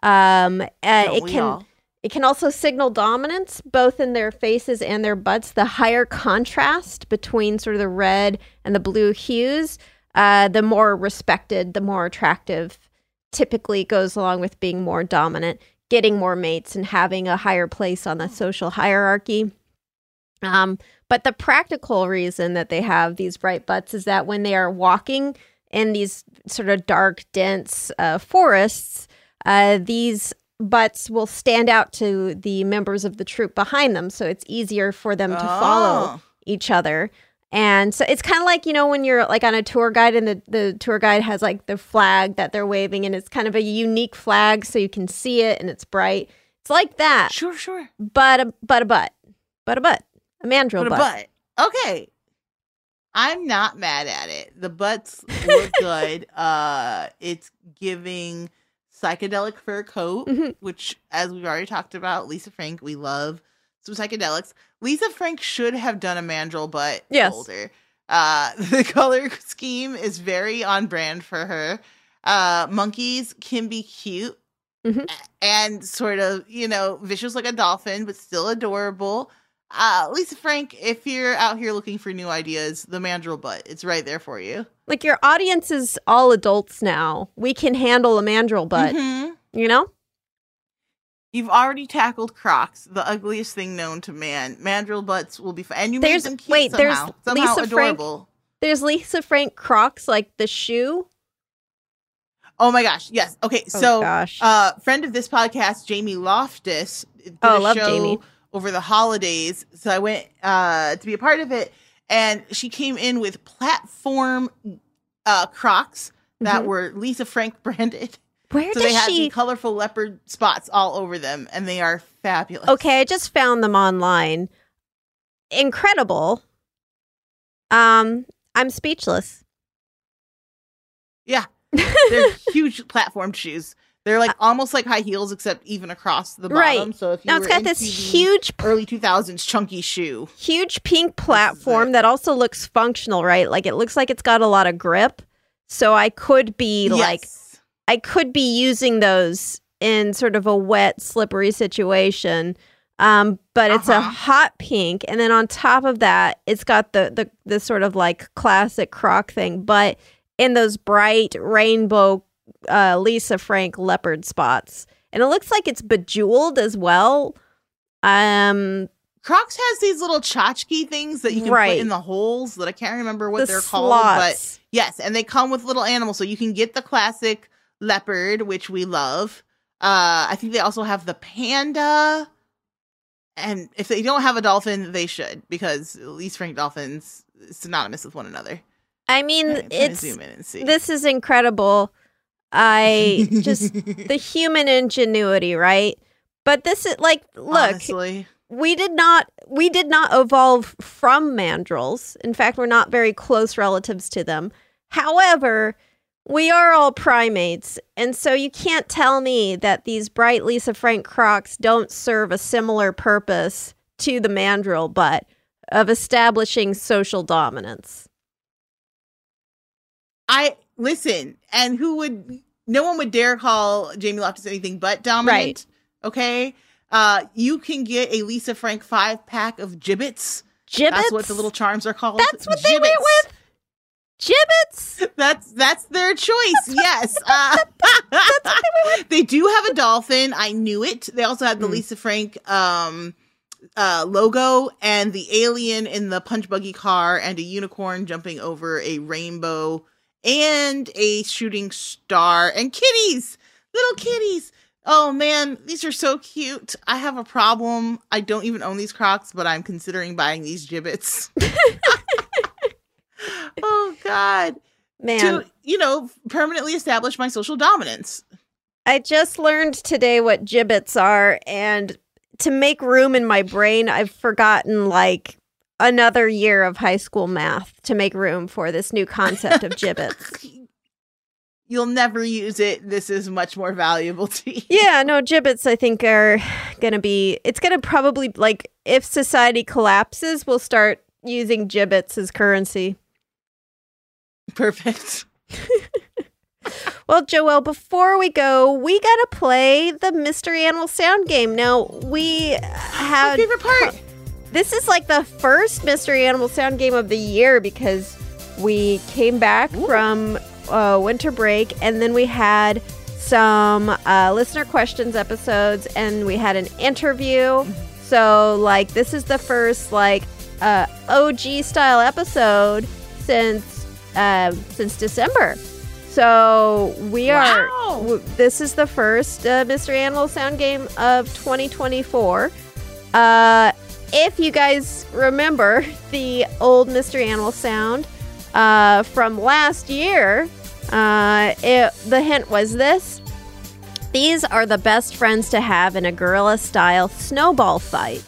It can also signal dominance, both in their faces and their butts. The higher contrast between sort of the red and the blue hues, the more respected, the more attractive, typically goes along with being more dominant, getting more mates, and having a higher place on the social hierarchy. But the practical reason that they have these bright butts is that when they are walking in these sort of dark, dense forests, these butts will stand out to the members of the troop behind them. So it's easier for them to follow each other. And so it's kind of like, when you're like on a tour guide and the tour guide has like the flag that they're waving, and it's kind of a unique flag so you can see it and it's bright. It's like that. Sure. But a butt. A mandrill butt. Okay. I'm not mad at it. The butts look good. It's giving psychedelic fur coat, which, as we've already talked about, Lisa Frank, we love some psychedelics. Lisa Frank should have done a mandrill butt holder. The color scheme is very on brand for her. Monkeys can be cute and sort of, vicious like a dolphin, but still adorable. Lisa Frank, if you're out here looking for new ideas, the mandrill butt, it's right there for you. Like, your audience is all adults now. We can handle a mandrill butt, You've already tackled Crocs, the ugliest thing known to man. Mandrill butts will be fun. And you made them cute somehow Lisa adorable. Frank, there's Lisa Frank Crocs, like the shoe. Oh my gosh, yes. Okay, friend of this podcast, Jamie Loftus, did a show Jamie. over the holidays. So I went to be a part of it, and she came in with platform Crocs that were Lisa Frank branded. They had the colorful leopard spots all over them, and they are fabulous. Okay, I just found them online. Incredible. I'm speechless. Yeah. They're huge platform shoes. They're like almost like high heels, except even across the bottom. Right. So if you now it's got this huge early 2000s chunky shoe, huge pink platform that also looks functional, right? Like, it looks like it's got a lot of grip. So I could be using those in sort of a wet, slippery situation. But it's a hot pink, and then on top of that, it's got the sort of like classic Croc thing, but in those bright rainbow Lisa Frank leopard spots. And it looks like it's bejeweled as well. Crocs has these little tchotchke things that you can put in the holes that I can't remember what they're called. But yes, and they come with little animals. So you can get the classic leopard, which we love. I think they also have the panda. And if they don't have a dolphin, they should, because Lisa Frank dolphins is synonymous with one another. I mean, zoom in and see. This is incredible. The human ingenuity, right? But this is like, look, honestly, we did not evolve from mandrills. In fact, we're not very close relatives to them. However, we are all primates, and so you can't tell me that these bright Lisa Frank Crocs don't serve a similar purpose to the mandrill butt of establishing social dominance. Listen, and no one would dare call Jamie Loftus anything but dominant. Right. Okay. You can get a Lisa Frank 5-pack of gibbets. Gibbets? That's what the little charms are called. That's what they went with? Gibbets? That's their choice. Yes. That's what they went with. They do have a dolphin. I knew it. They also have the Lisa Frank logo and the alien in the punch buggy car and a unicorn jumping over a rainbow and a shooting star and kitties, little kitties. Oh man, these are so cute. I have a problem. I don't even own these Crocs, but I'm considering buying these gibbets. Oh God, man! To permanently establish my social dominance. I just learned today what gibbets are, and to make room in my brain, I've forgotten like another year of high school math to make room for this new concept of gibbets. you'll never use it. This is much more valuable to you. Yeah, no, gibbets I think are going to be, it's going to probably, like, if society collapses, we'll start using gibbets as currency. Perfect. Well, Joelle, before we go, we got to play the Mystery Animal Sound Game. Now, we had... My favorite part. This is like the first Mystery Animal Sound Game of the year because we came back from winter break, and then we had some listener questions episodes, and we had an interview. So, like, this is the first, like, OG style episode since December. So we are, this is the first Mystery Animal Sound Game of 2024. If you guys remember the old Mystery Animal Sound from last year, the hint was this. These are the best friends to have in a gorilla-style snowball fight.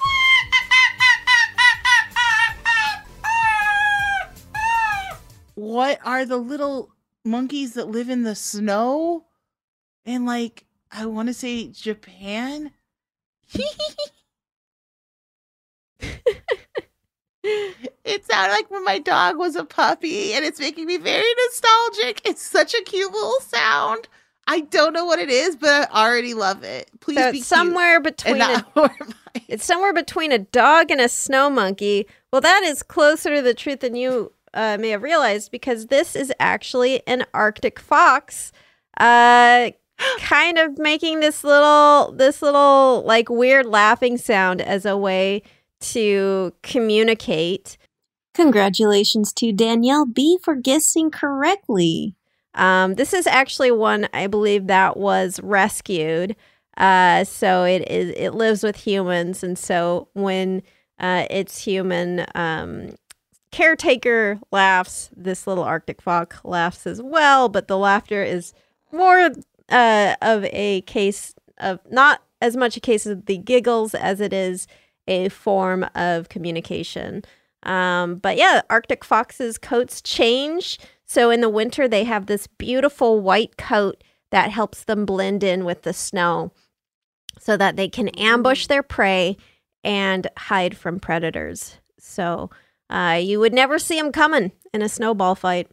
What are the little monkeys that live in the snow? And, like, I want to say Japan? It sounded like when my dog was a puppy, and it's making me very nostalgic. It's such a cute little sound. I don't know what it is, but I already love it. Please So be it's somewhere between it's somewhere between a dog and a snow monkey. Well, that is closer to the truth than you may have realized, because this is actually an Arctic fox, kind of making this little like weird laughing sound as a way to communicate. Congratulations to Danielle B for guessing correctly. This is actually one, I believe, that was rescued. So it lives with humans, and so when its human caretaker laughs, this little Arctic fox laughs as well, but the laughter is more of a case of, not as much a case of the giggles as it is a form of communication. But yeah, Arctic foxes' coats change. So in the winter, they have this beautiful white coat that helps them blend in with the snow so that they can ambush their prey and hide from predators. So you would never see them coming in a snowball fight.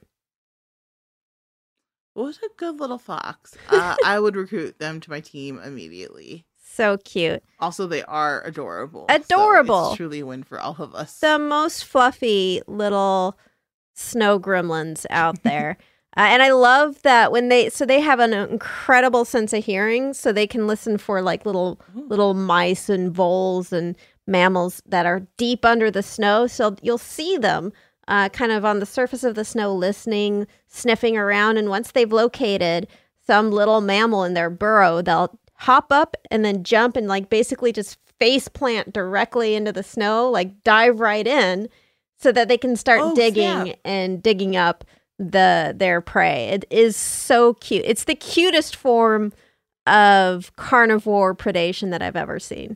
What a good little fox. I would recruit them to my team immediately. So cute. Also, they are adorable. Adorable. So it's truly a win for all of us. The most fluffy little snow gremlins out there. And I love that when they have an incredible sense of hearing, so they can listen for like little mice and voles and mammals that are deep under the snow. So you'll see them kind of on the surface of the snow, listening, sniffing around. And once they've located some little mammal in their burrow, they'll hop up and then jump and like basically just face plant directly into the snow, like dive right in, so that they can start digging up their prey. It is so cute. It's the cutest form of carnivore predation that I've ever seen.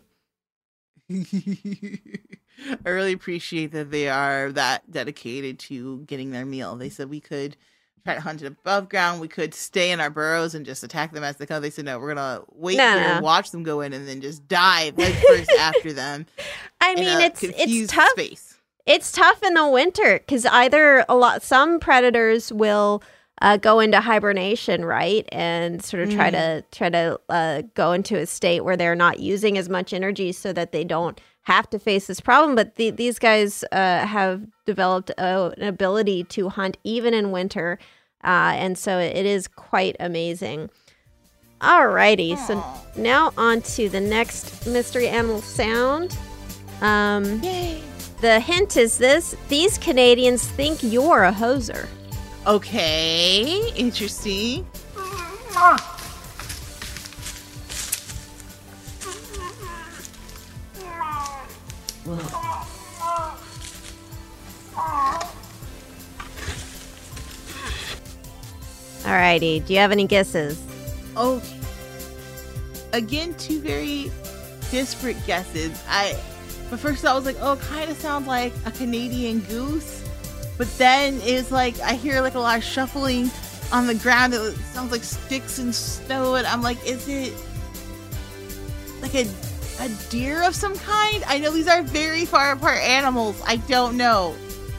I really appreciate that they are that dedicated to getting their meal. They said we could try to hunt it above ground. We could stay in our burrows and just attack them as they come. They said, no, we're going to wait here and watch them go in and then just dive like first after them. I mean, it's tough. Space. It's tough in the winter because some predators will go into hibernation, right, and sort of try to go into a state where they're not using as much energy, so that they don't have to face this problem. But these guys have developed an ability to hunt even in winter, and so it is quite amazing. Alrighty, so now on to the next mystery animal sound. Yay! The hint is this: these Canadians think you're a hoser. Okay, interesting. Alrighty, do you have any guesses? Oh, again, two very disparate guesses. But first I was like, oh, it kind of sounds like a Canadian goose. But then it's like, I hear like a lot of shuffling. on the ground. It sounds like sticks and snow, and I'm like, is it like a deer of some kind? I know these are very far apart animals. I don't know.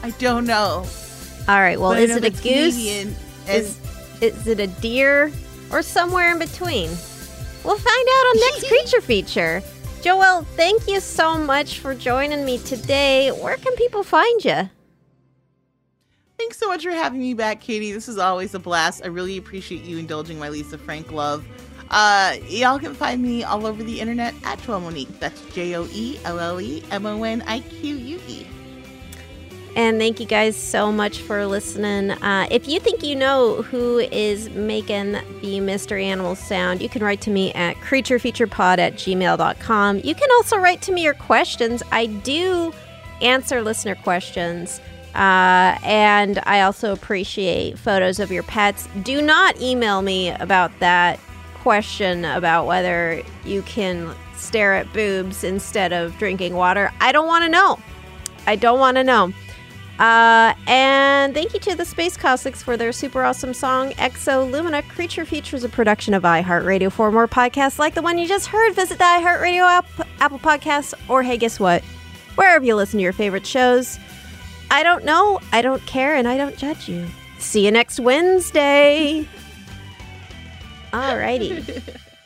All right, well, is it a goose? Is it a deer? Or somewhere in between? We'll find out on next Creature Feature. Joelle, thank you so much for joining me today. Where can people find you? Thanks so much for having me back, Katie. This is always a blast. I really appreciate you indulging my Lisa Frank love. Y'all can find me all over the internet at Joelle Monique. That's JoelleMonique. And thank you guys so much for listening. If you think you know who is making the Mystery Animals sound, you can write to me at creaturefeaturepod@gmail.com. You can also write to me your questions. I do answer listener questions. And I also appreciate photos of your pets. Do not email me about that question about whether you can stare at boobs instead of drinking water. I don't want to know. And thank you to the Space Cosmics for their super awesome song, Exo Lumina. Creature Feature is a production of iHeartRadio. For more podcasts like the one you just heard, visit the iHeartRadio app, Apple Podcasts, or hey, guess what? Wherever you listen to your favorite shows. I don't know, I don't care, and I don't judge you. See you next Wednesday. Alrighty.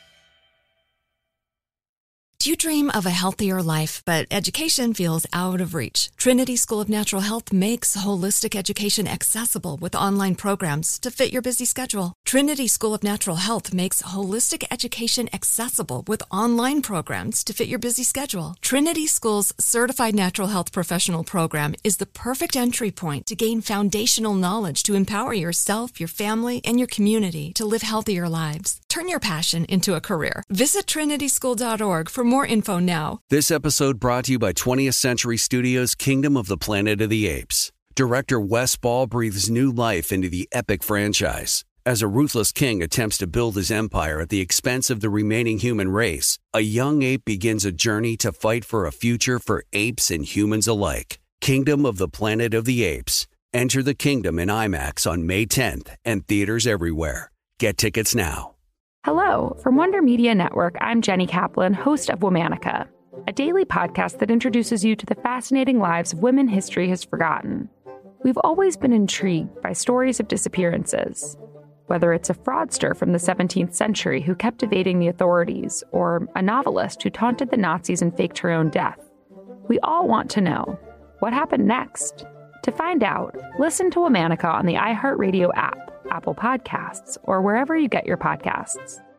Do you dream of a healthier life, but education feels out of reach? Trinity School of Natural Health makes holistic education accessible with online programs to fit your busy schedule. Trinity School of Natural Health makes holistic education accessible with online programs to fit your busy schedule. Trinity School's Certified Natural Health Professional Program is the perfect entry point to gain foundational knowledge to empower yourself, your family, and your community to live healthier lives. Turn your passion into a career. Visit trinityschool.org for more info now. This episode brought to you by 20th Century Studios' Kingdom of the Planet of the Apes. Director Wes Ball breathes new life into the epic franchise. As a ruthless king attempts to build his empire at the expense of the remaining human race, a young ape begins a journey to fight for a future for apes and humans alike. Kingdom of the Planet of the Apes. Enter the kingdom in IMAX on May 10th and theaters everywhere. Get tickets now. Hello, from Wonder Media Network, I'm Jenny Kaplan, host of Womanica, a daily podcast that introduces you to the fascinating lives of women history has forgotten. We've always been intrigued by stories of disappearances, whether it's a fraudster from the 17th century who kept evading the authorities, or a novelist who taunted the Nazis and faked her own death. We all want to know, what happened next? To find out, listen to Womanica on the iHeartRadio app, Apple Podcasts, or wherever you get your podcasts.